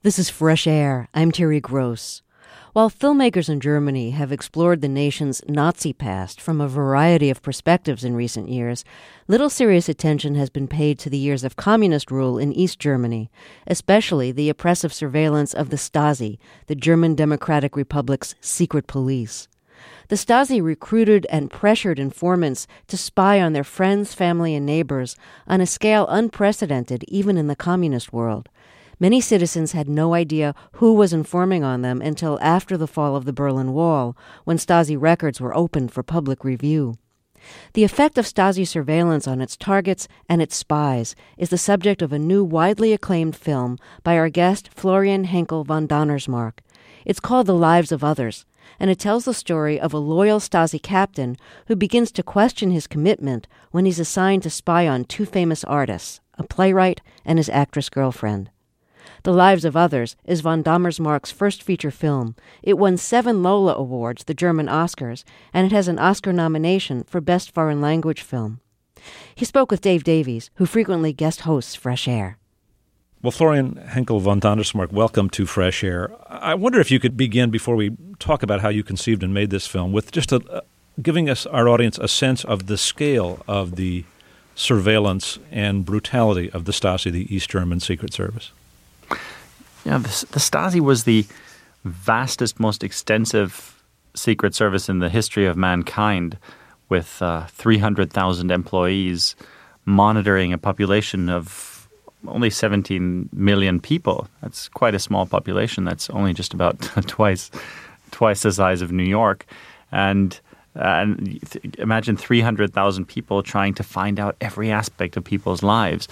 This is Fresh Air. I'm Terry Gross. While filmmakers in Germany have explored the nation's Nazi past from a variety of perspectives in recent years, little serious attention has been paid to the years of communist rule in East Germany, especially the oppressive surveillance of the Stasi, the German Democratic Republic's secret police. The Stasi recruited and pressured informants to spy on their friends, family, and neighbors on a scale unprecedented even in the communist world. Many citizens had no idea who was informing on them until after the fall of the Berlin Wall, when Stasi records were opened for public review. The effect of Stasi surveillance on its targets and its spies is the subject of a new widely acclaimed film by our guest Florian Henkel von Donnersmarck. It's called The Lives of Others, and it tells the story of a loyal Stasi captain who begins to question his commitment when he's assigned to spy on two famous artists, a playwright and his actress girlfriend. The Lives of Others is von Donnersmarck's first feature film. It won 7 Lola Awards, the German Oscars, and it has an Oscar nomination for Best Foreign Language Film. He spoke with Dave Davies, who frequently guest hosts Fresh Air. Well, Florian Henkel von Donnersmarck, welcome to Fresh Air. I wonder if you could begin, before we talk about how you conceived and made this film, with just giving us, our audience, a sense of the scale of the surveillance and brutality of the Stasi, the East German Secret Service. Yeah, the Stasi was the vastest, most extensive secret service in the history of mankind, with 300,000 employees monitoring a population of only 17 million people. That's quite a small population. That's only just about twice the size of New York. And imagine 300,000 people trying to find out every aspect of people's lives.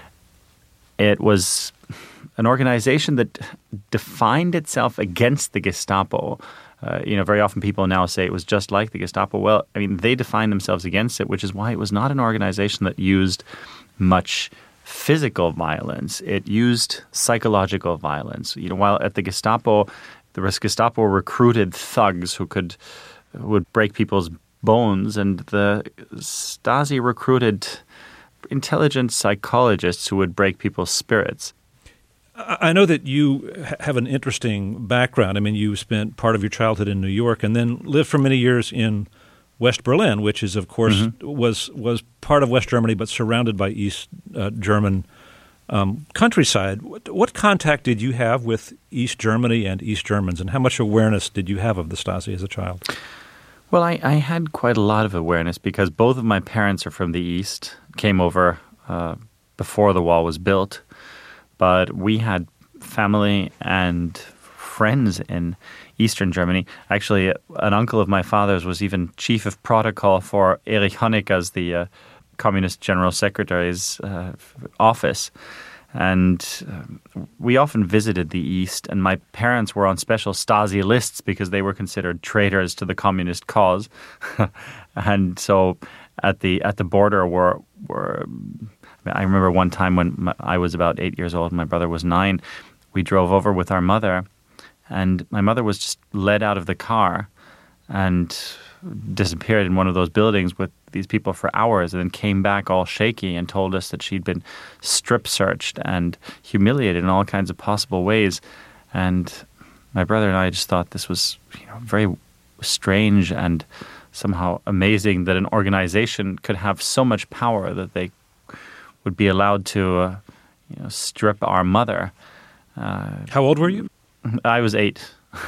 It was an organization that defined itself against the Gestapo. Very often people now say it was just like the Gestapo. Well, I mean, they defined themselves against it, which is why it was not an organization that used much physical violence. It used psychological violence. While at the Gestapo recruited thugs who would break people's bones, and the Stasi recruited intelligent psychologists who would break people's spirits. I know that you have an interesting background. I mean, you spent part of your childhood in New York and then lived for many years in West Berlin, which is, of course, was part of West Germany but surrounded by East German countryside. What contact did you have with East Germany and East Germans, and how much awareness did you have of the Stasi as a child? Well, I had quite a lot of awareness because both of my parents are from the East, came over before the wall was built. But we had family and friends in Eastern Germany. Actually, an uncle of my father's was even chief of protocol for Erich Honecker's, the Communist General Secretary's office. And we often visited the East, and my parents were on special Stasi lists because they were considered traitors to the communist cause. And so at the border were I remember one time when I was about 8 years old and my brother was 9, we drove over with our mother, and my mother was just led out of the car and disappeared in one of those buildings with these people for hours, and then came back all shaky and told us that she'd been strip searched and humiliated in all kinds of possible ways. And my brother and I just thought this was very strange and somehow amazing that an organization could have so much power that they would be allowed to strip our mother. How old were you? I was 8.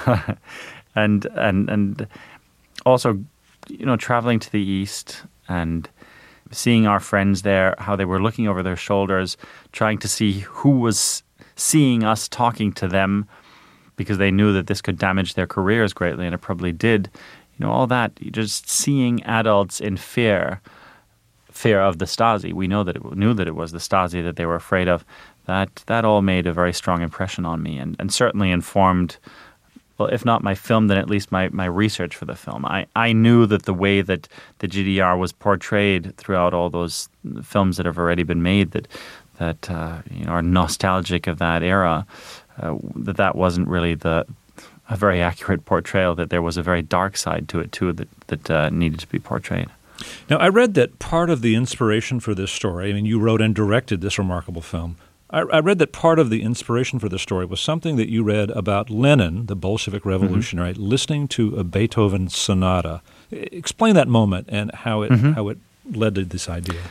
and also, traveling to the East and seeing our friends there, how they were looking over their shoulders, trying to see who was seeing us talking to them because they knew that this could damage their careers greatly, and it probably did. All that, just seeing adults in fear of the Stasi. We knew that it was the Stasi that they were afraid of. That all made a very strong impression on me, and certainly informed, well, if not my film, then at least my research for the film. I knew that the way that the GDR was portrayed throughout all those films that have already been made that are nostalgic of that era, that wasn't really a very accurate portrayal, that there was a very dark side to it too that needed to be portrayed. Now, I read that part of the inspiration for this story, I mean, you wrote and directed this remarkable film, I read that part of the inspiration for the story was something that you read about Lenin, the Bolshevik revolutionary, listening to a Beethoven sonata. Explain that moment and how it led to this idea.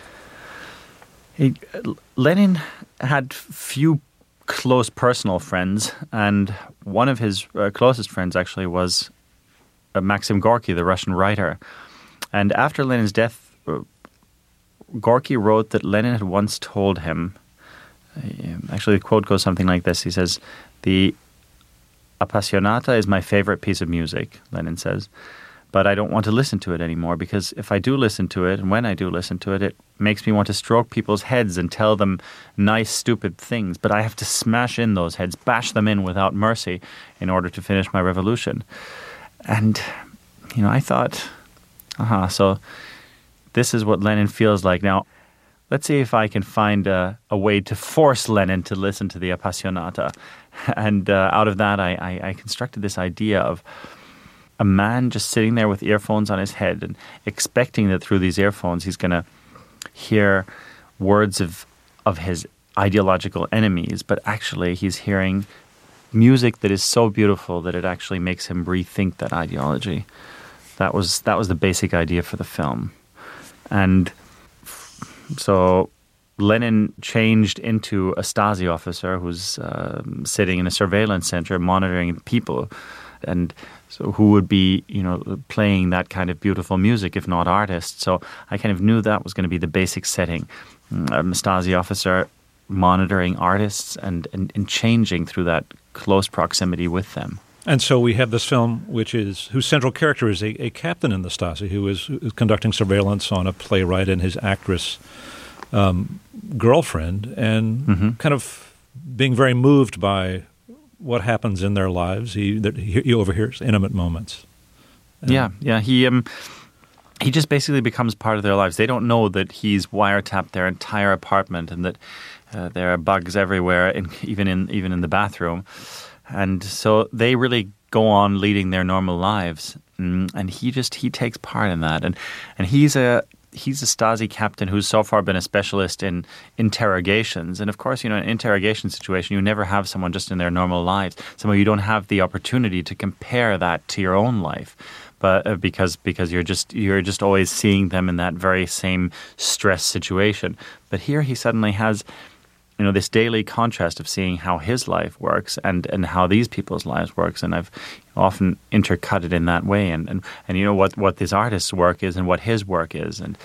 Lenin had few close personal friends, and one of his closest friends actually was Maxim Gorky, the Russian writer. And after Lenin's death, Gorky wrote that Lenin had once told him, actually the quote goes something like this. He says, "The Appassionata is my favorite piece of music," Lenin says, "but I don't want to listen to it anymore, because if I do listen to it, and when I do listen to it, it makes me want to stroke people's heads and tell them nice, stupid things, but I have to smash in those heads, bash them in without mercy in order to finish my revolution." And, I thought, so this is what Lenin feels like. Now, let's see if I can find a way to force Lenin to listen to the Appassionata. And out of that, I constructed this idea of a man just sitting there with earphones on his head and expecting that through these earphones he's going to hear words of his ideological enemies, but actually he's hearing music that is so beautiful that it actually makes him rethink that ideology. That was the basic idea for the film. And so Lenin changed into a Stasi officer who's sitting in a surveillance center monitoring people, and so who would be, playing that kind of beautiful music, if not artists. So I kind of knew that was going to be the basic setting. A Stasi officer monitoring artists and changing through that close proximity with them. And so we have this film, whose central character is a captain in the Stasi who is conducting surveillance on a playwright and his actress girlfriend, and kind of being very moved by what happens in their lives. He overhears intimate moments. He just basically becomes part of their lives. They don't know that he's wiretapped their entire apartment and that there are bugs everywhere, even in the bathroom. And so they really go on leading their normal lives, and he takes part in that. And he's a Stasi captain who's so far been a specialist in interrogations. And of course, in an interrogation situation, you never have someone just in their normal lives. Someone you don't have the opportunity to compare that to your own life, but because you're just always seeing them in that very same stress situation. But here he suddenly has, this daily contrast of seeing how his life works and how these people's lives works, and I've often intercut it in that way, and what this artist's work is and what his work is, and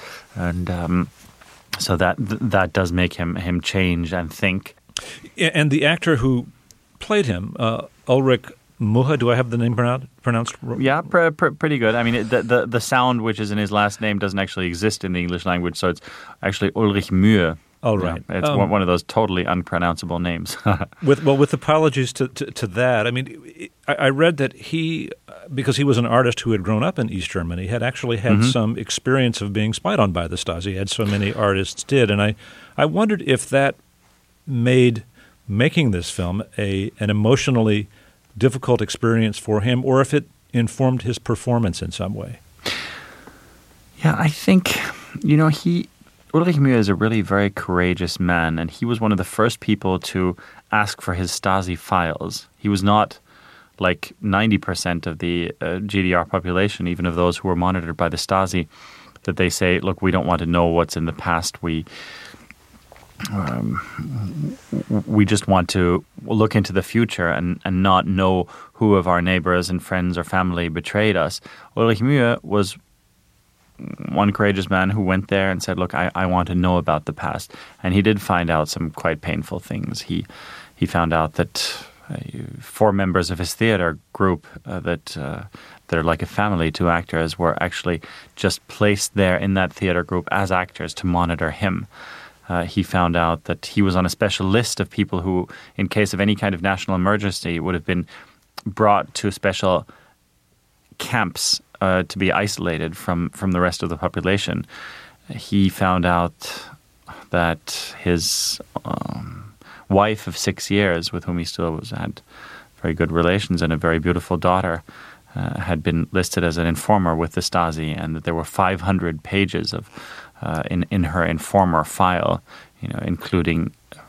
so that does make him change and think. And the actor who played him, Ulrich Muha, do I have the name pronounced? Yeah, pretty good. I mean, the sound which is in his last name doesn't actually exist in the English language, so it's actually Ulrich Mühe. Oh, right. Yeah, it's one of those totally unpronounceable names. With apologies to that, I mean, I read that he, because he was an artist who had grown up in East Germany, had actually had some experience of being spied on by the Stasi, as so many artists did. And I wondered if that made making this film an emotionally difficult experience for him, or if it informed his performance in some way. Yeah, I think, Ulrich Mühe is a really very courageous man, and he was one of the first people to ask for his Stasi files. He was not like 90% of the GDR population, even of those who were monitored by the Stasi, that they say, look, we don't want to know what's in the past. We just want to look into the future and not know who of our neighbors and friends or family betrayed us. Ulrich Mühe was one courageous man who went there and said, look, I want to know about the past. And he did find out some quite painful things. He found out that 4 members of his theater group that are like a family, 2 actors, were actually just placed there in that theater group as actors to monitor him. He found out that he was on a special list of people who, in case of any kind of national emergency, would have been brought to special camps to be isolated from the rest of the population. He found out that his wife of 6 years, with whom he still had very good relations and a very beautiful daughter, had been listed as an informer with the Stasi, and that there were 500 pages of in her informer file, including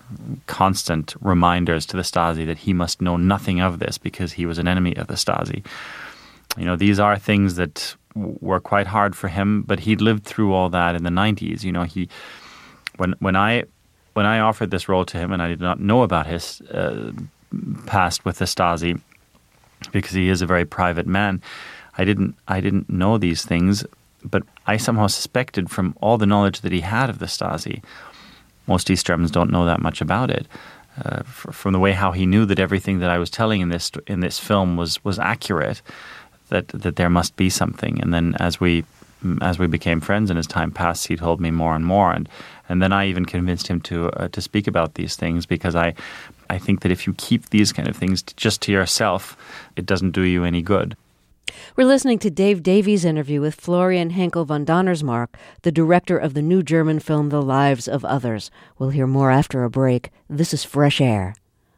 constant reminders to the Stasi that he must know nothing of this because he was an enemy of the Stasi. You know, these are things that were quite hard for him, but he'd lived through all that in the 90s. You know, when I offered this role to him, and I did not know about his past with the Stasi, because he is a very private man, I didn't know these things, but I somehow suspected from all the knowledge that he had of the Stasi. Most East Germans don't know that much about it. From the way how he knew that everything that I was telling in this film was accurate, that there must be something. And then as we became friends and as time passed, he told me more and more. And then I even convinced him to speak about these things, because I think that if you keep these kind of things just to yourself, it doesn't do you any good. We're listening to Dave Davies' interview with Florian Henkel von Donnersmarck, the director of the new German film The Lives of Others. We'll hear more after a break. This is Fresh Air.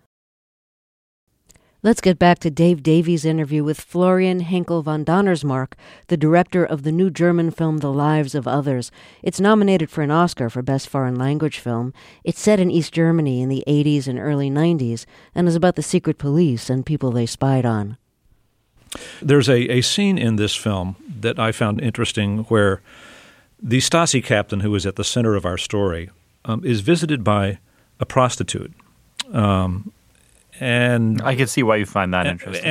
Let's get back to Dave Davies' interview with Florian Henkel von Donnersmarck, the director of the new German film The Lives of Others. It's nominated for an Oscar for Best Foreign Language Film. It's set in East Germany in the 80s and early 90s and is about the secret police and people they spied on. There's a scene in this film that I found interesting where the Stasi captain, who is at the center of our story, is visited by a prostitute. And I can see why you find that interesting.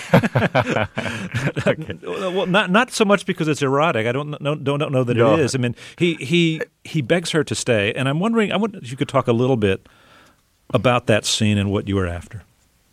Okay. Well, not so much because it's erotic. I don't know that it is. I mean, he begs her to stay, and I wonder if you could talk a little bit about that scene and what you were after.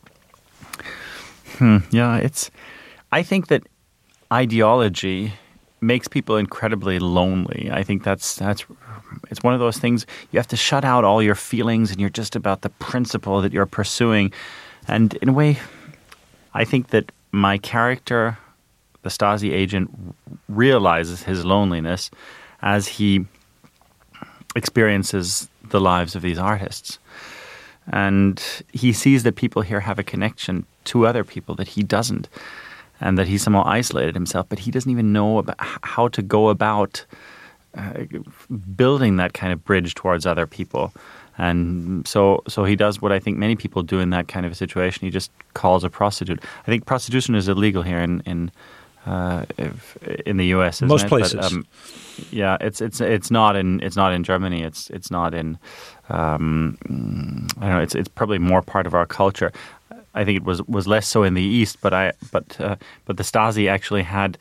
Yeah, I think that ideology makes people incredibly lonely. I think it's one of those things you have to shut out all your feelings and you're just about the principle that you're pursuing. And in a way, I think that my character, the Stasi agent, realizes his loneliness as he experiences the lives of these artists. And he sees that people here have a connection to other people that he doesn't, and that he's somehow isolated himself, but he doesn't even know about how to go about building that kind of bridge towards other people. And so he does what I think many people do in that kind of a situation. He just calls a prostitute. I think prostitution is illegal here in the U.S. Isn't Most it? places. But, yeah, it's not in Germany. It's not in I don't know. It's probably more part of our culture. I think it was less so in the East, but the Stasi actually had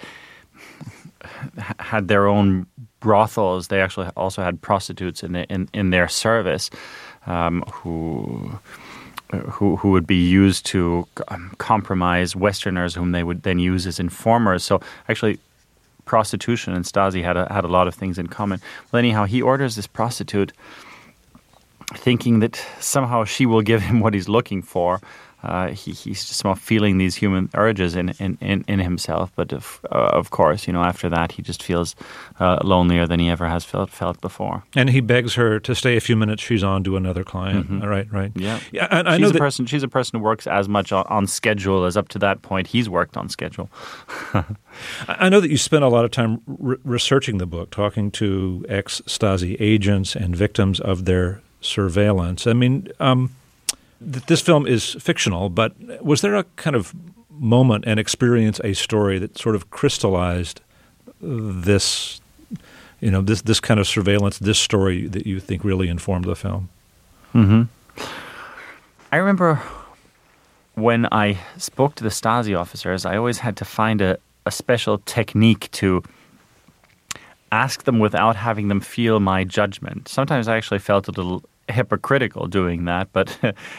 their own brothels. They actually also had prostitutes in their service, who would be used to compromise Westerners, whom they would then use as informers. So actually, prostitution and Stasi had a lot of things in common. Well, anyhow, he orders this prostitute, thinking that somehow she will give him what he's looking for. He's just somehow feeling these human urges in himself, but of course, after that he just feels lonelier than he ever has felt before. And he begs her to stay a few minutes. She's on to another client. Mm-hmm. Right. Yeah. And I know she's a person who works as much on schedule as up to that point he's worked on schedule. I know that you spent a lot of time researching the book, talking to ex-Stasi agents and victims of their surveillance. I mean, this film is fictional, but was there a kind of moment and experience, a story that sort of crystallized this, this kind of surveillance, this story that you think really informed the film? Mm-hmm. I remember when I spoke to the Stasi officers, I always had to find a special technique to ask them without having them feel my judgment. Sometimes I actually felt a little hypocritical doing that, but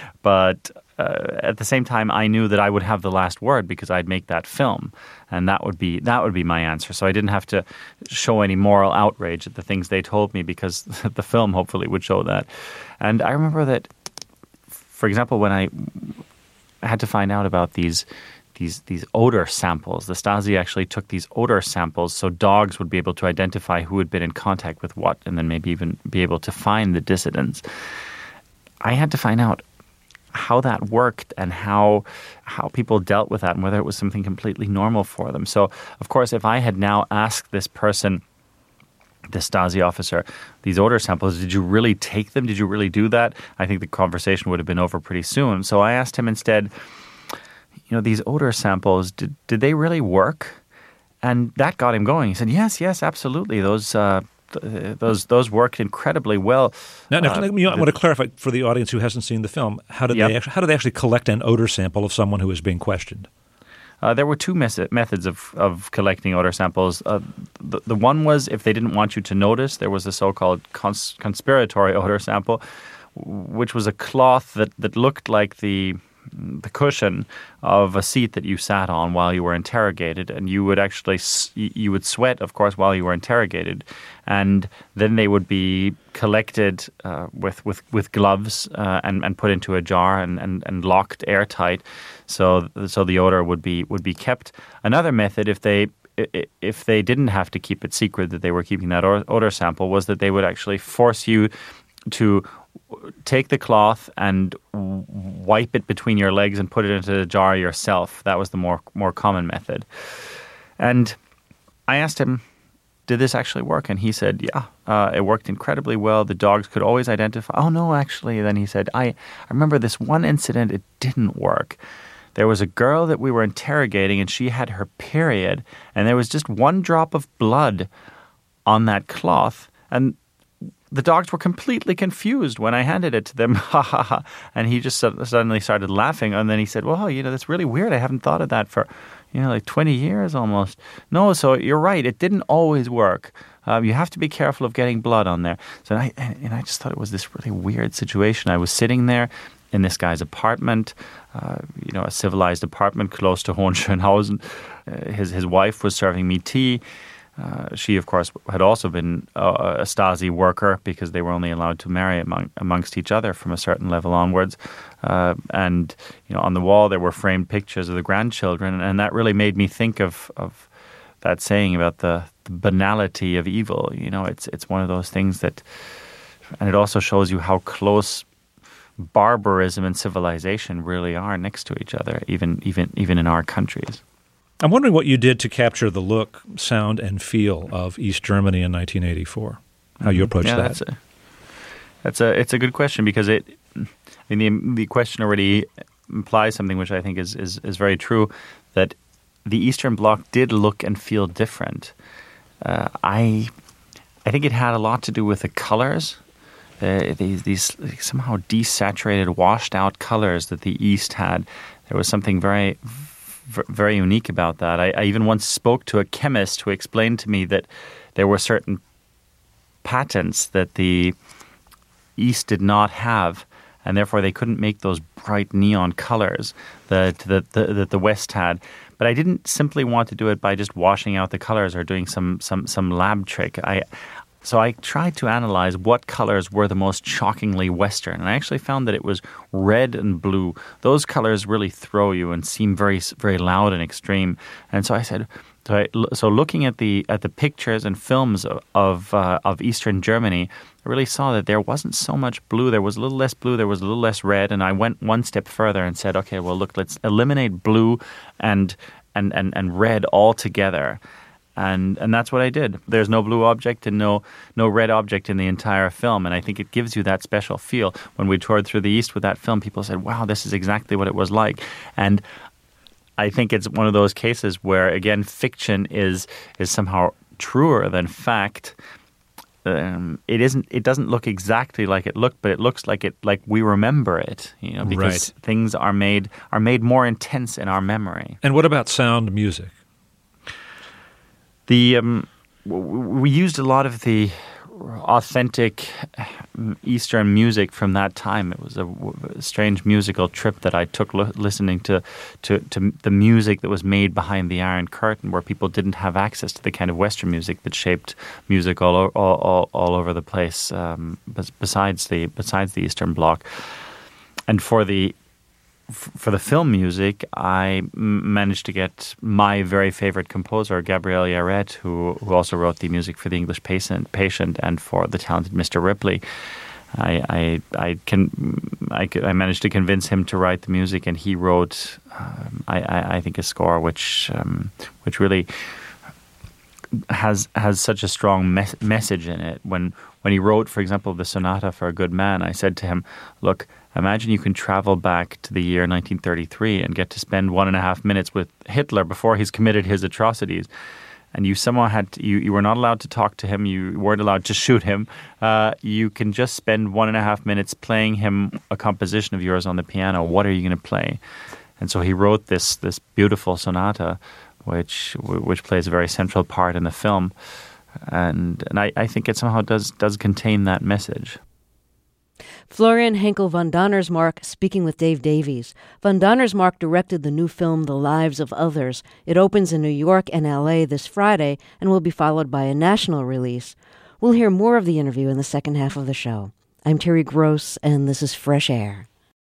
at the same time, I knew that I would have the last word because I'd make that film, and that would be my answer. So I didn't have to show any moral outrage at the things they told me because the film hopefully would show that. And I remember that, for example, when I had to find out about these odor samples. The Stasi actually took these odor samples so dogs would be able to identify who had been in contact with what and then maybe even be able to find the dissidents. I had to find out how that worked and how people dealt with that and whether it was something completely normal for them. So, of course, if I had now asked this person the Stasi officer, these odor samples, did you really take them? Did you really do that? I think the conversation would have been over pretty soon. So I asked him instead, these odor samples, did they really work? And that got him going. He said, yes, absolutely. Those worked incredibly well. Now, I want to clarify for the audience who hasn't seen the film, how did they actually collect an odor sample of someone who is being questioned? There were two methods of collecting odor samples. The one was if they didn't want you to notice, there was a so-called conspiratory odor sample, which was a cloth that looked like the cushion of a seat that you sat on while you were interrogated, and you would actually you would sweat, of course, while you were interrogated, and then they would be collected with gloves and put into a jar and locked airtight, so the odor would be kept. Another method, if they didn't have to keep it secret that they were keeping that odor sample, was that they would actually force you to take the cloth and wipe it between your legs and put it into the jar yourself. That was the more common method. And I asked him, did this actually work? And he said, yeah, it worked incredibly well. The dogs could always identify. Oh, no, actually. Then he said, I remember this one incident, it didn't work. There was a girl that we were interrogating, and she had her period, and there was just one drop of blood on that cloth, and the dogs were completely confused when I handed it to them. Ha ha ha. And he just suddenly started laughing. And then he said, well, that's really weird. I haven't thought of that for, like 20 years almost. No, so you're right. It didn't always work. You have to be careful of getting blood on there. So I just thought it was this really weird situation. I was sitting there in this guy's apartment, a civilized apartment close to Hohenschönhausen. His wife was serving me tea. She, of course, had also been a Stasi worker because they were only allowed to marry amongst each other from a certain level onwards. And on the wall there were framed pictures of the grandchildren, and that really made me think of that saying about the banality of evil. It's one of those things that, and it also shows you how close barbarism and civilization really are next to each other, even in our countries. I'm wondering what you did to capture the look, sound, and feel of East Germany in 1984. How you approached that? It's a good question because the question already implies something which I think is very true, that the Eastern Bloc did look and feel different. I think it had a lot to do with the colors. These somehow desaturated, washed out colors that the East had. There was something very unique about that. I even once spoke to a chemist who explained to me that there were certain patents that the East did not have, and therefore they couldn't make those bright neon colors that the West had. But I didn't simply want to do it by just washing out the colors or doing some lab trick. So I tried to analyze what colors were the most shockingly Western, and I actually found that it was red and blue. Those colors really throw you and seem very, very loud and extreme. And so I said, so looking at the pictures and films of Eastern Germany, I really saw that there wasn't so much blue. There was a little less blue. There was a little less red. And I went one step further and said, okay, well, look, let's eliminate blue and red altogether. And that's what I did. There's no blue object and no red object in the entire film. And I think it gives you that special feel. When we toured through the East with that film, people said, wow, this is exactly what it was like. And I think it's one of those cases where, again, fiction is somehow truer than fact. It doesn't look exactly like it looked, but it looks like we remember it, because things are made more intense in our memory. And what about sound music? We used a lot of the authentic Eastern music from that time. It was a strange musical trip that I took listening to the music that was made behind the Iron Curtain, where people didn't have access to the kind of Western music that shaped music all over the place, besides the Eastern Bloc. And for the film music, I managed to get my very favorite composer, Gabriel Yared, who also wrote the music for The English Patient and for The Talented Mr. Ripley. I managed to convince him to write the music, and he wrote, I think, a score which really has such a strong message in it. When he wrote, for example, the Sonata for a Good Man, I said to him, look, imagine you can travel back to the year 1933 and get to spend 1.5 minutes with Hitler before he's committed his atrocities. And you somehow you were not allowed to talk to him. You weren't allowed to shoot him. You can just spend 1.5 minutes playing him a composition of yours on the piano. What are you going to play? And so he wrote this beautiful sonata, which plays a very central part in the film. And I think it somehow does contain that message. Florian Henkel von Donnersmarck speaking with Dave Davies. Von Donnersmarck directed the new film The Lives of Others. It opens in New York and L.A. this Friday and will be followed by a national release. We'll hear more of the interview in the second half of the show. I'm Terry Gross, and this is Fresh Air.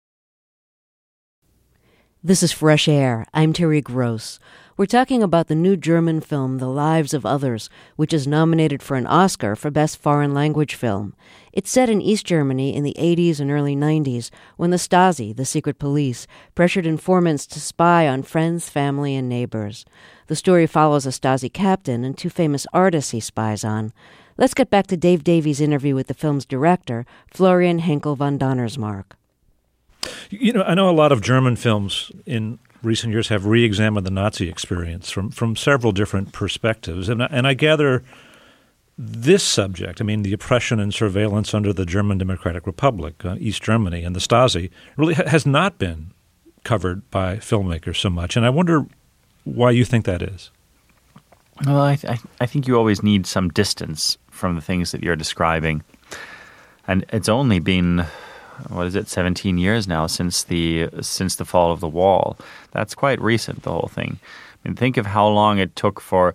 This is Fresh Air. I'm Terry Gross. We're talking about the new German film, The Lives of Others, which is nominated for an Oscar for Best Foreign Language Film. It's set in East Germany in the 80s and early 90s, when the Stasi, the secret police, pressured informants to spy on friends, family, and neighbors. The story follows a Stasi captain and 2 famous artists he spies on. Let's get back to Dave Davies' interview with the film's director, Florian Henkel von Donnersmarck. You know, I know a lot of German films in recent years have re-examined the Nazi experience from several different perspectives. And I gather this subject, I mean, the oppression and surveillance under the German Democratic Republic, East Germany, and the Stasi, really has not been covered by filmmakers so much. And I wonder why you think that is. Well, I think you always need some distance from the things that you're describing. And it's only been 17 years now since the fall of the wall. That's quite recent, the whole thing. I mean, think of how long it took for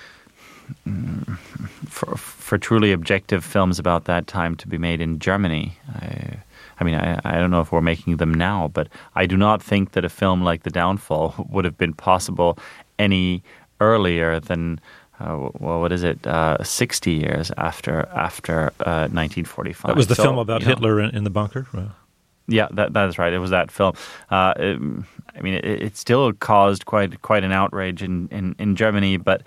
truly objective films about that time to be made in Germany. I don't know if we're making them now, but I do not think that a film like The Downfall would have been possible any earlier than 60 years after 1945. That was the film about Hitler in the bunker? Right. Yeah, that is right. It was that film. It still caused quite an outrage in Germany, but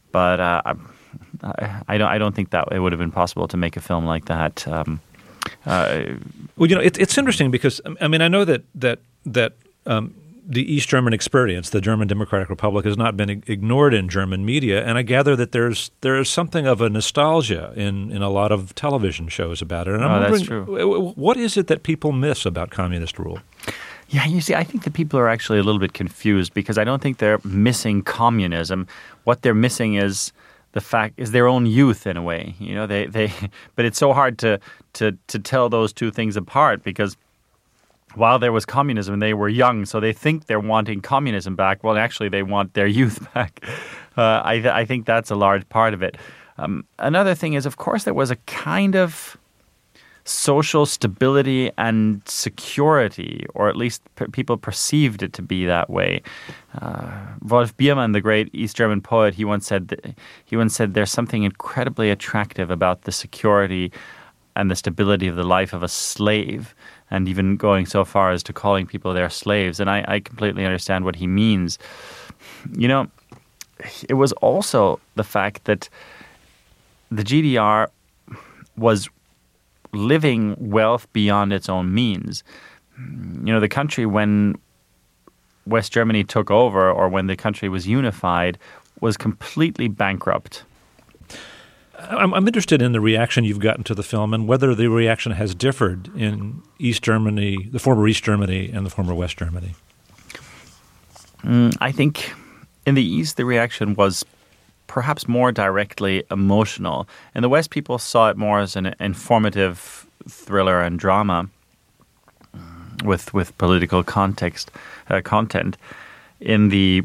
I don't think that it would have been possible to make a film like that. Well, you know, it's interesting because I know that the East German experience, the German Democratic Republic, has not been ignored in German media, and I gather that there is something of a nostalgia in a lot of television shows about it. And I'm wondering, that's true. What is it that people miss about communist rule? Yeah, you see, I think that people are actually a little bit confused because I don't think they're missing communism. What they're missing is their own youth in a way. You know, but it's so hard to tell those two things apart because while there was communism, they were young, so they think they're wanting communism back. Well, actually, they want their youth back. I think that's a large part of it. Another thing is, of course, there was a kind of social stability and security, or at least people perceived it to be that way. Wolf Biermann, the great East German poet, he once said there's something incredibly attractive about the security and the stability of the life of a slave, and even going so far as to calling people their slaves. And I completely understand what he means. You know, it was also the fact that the GDR was living wealth beyond its own means. You know, the country, when West Germany took over, or when the country was unified, was completely bankrupt. I'm interested in the reaction you've gotten to the film and whether the reaction has differed in East Germany, the former East Germany and the former West Germany. I think in the East, the reaction was perhaps more directly emotional. In the West, people saw it more as an informative thriller and drama with political content. In the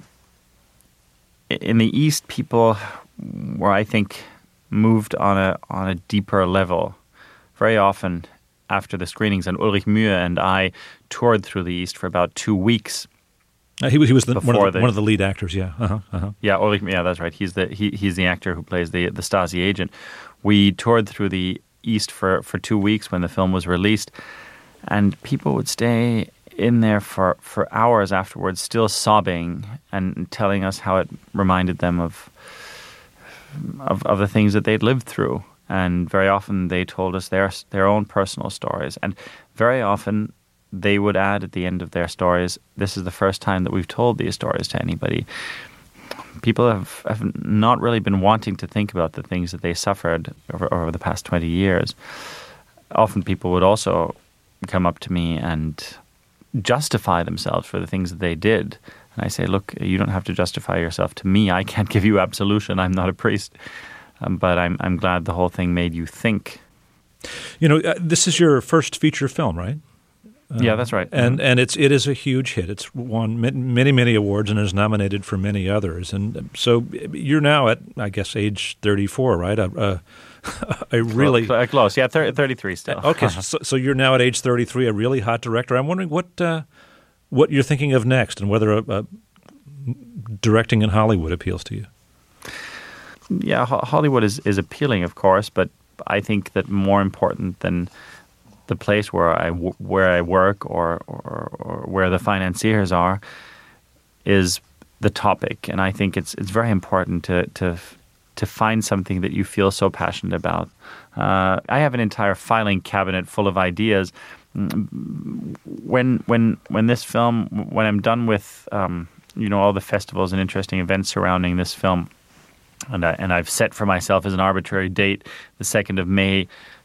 East, people were, I think, moved on a deeper level. Very often after the screenings, and Ulrich Mühe and I toured through the East for about 2 weeks. He was one of the lead actors. Yeah, yeah, Ulrich. Yeah, that's right. He's the actor who plays the Stasi agent. We toured through the East for 2 weeks when the film was released, and people would stay in there for hours afterwards, still sobbing and telling us how it reminded them of of the things that they'd lived through. And very often they told us their own personal stories. And very often they would add at the end of their stories, this is the first time that we've told these stories to anybody. People have not really been wanting to think about the things that they suffered over the past 20 years. Often people would also come up to me and justify themselves for the things that they did. And I say, look, you don't have to justify yourself to me. I can't give you absolution. I'm not a priest. But I'm glad the whole thing made you think. This is your first feature film, right? Yeah, that's right. And it is a huge hit. It's won many, many awards and is nominated for many others. And so you're now at, I guess, age 34, right? A really close. Yeah, 33 still. Okay, so you're now at age 33, a really hot director. I'm wondering what you're thinking of next, and whether directing in Hollywood appeals to you. Yeah, Hollywood is appealing, of course, but I think that more important than the place where I work or where the financiers are is the topic. And I think it's very important to find something that you feel so passionate about. I have an entire filing cabinet full of ideas. When this film, when I'm done with all the festivals and interesting events surrounding this film, and I've set for myself as an arbitrary date the 2nd of May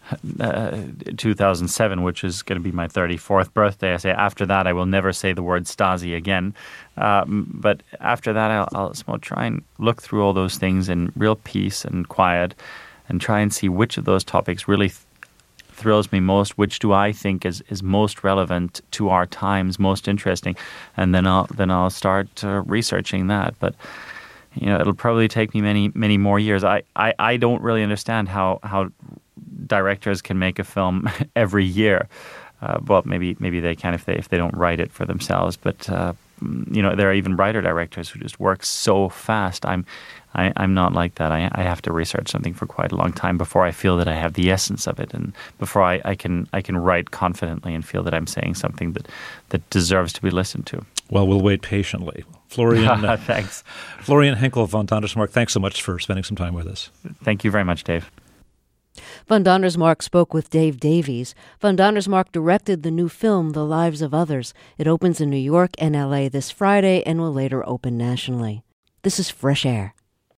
2007, which is going to be my 34th birthday. I say after that I will never say the word Stasi again. But after that I'll try and look through all those things in real peace and quiet and try and see which of those topics really thrills me most, which do I think is most relevant to our times, most interesting, and then I'll start researching that. But it'll probably take me many more years. I don't really understand how directors can make a film every year. Well, maybe they can if they don't write it for themselves. But there are even writer directors who just work so fast. I'm not like that. I have to research something for quite a long time before I feel that I have the essence of it, and before I can write confidently and feel that I'm saying something that deserves to be listened to. Well, we'll wait patiently. Florian, thanks. Florian Henkel von Dondersmarck, thanks so much for spending some time with us. Thank you very much, Dave. Von Dondersmarck spoke with Dave Davies. Von Dondersmarck directed the new film, The Lives of Others. It opens in New York and L.A. this Friday and will later open nationally. This is Fresh Air.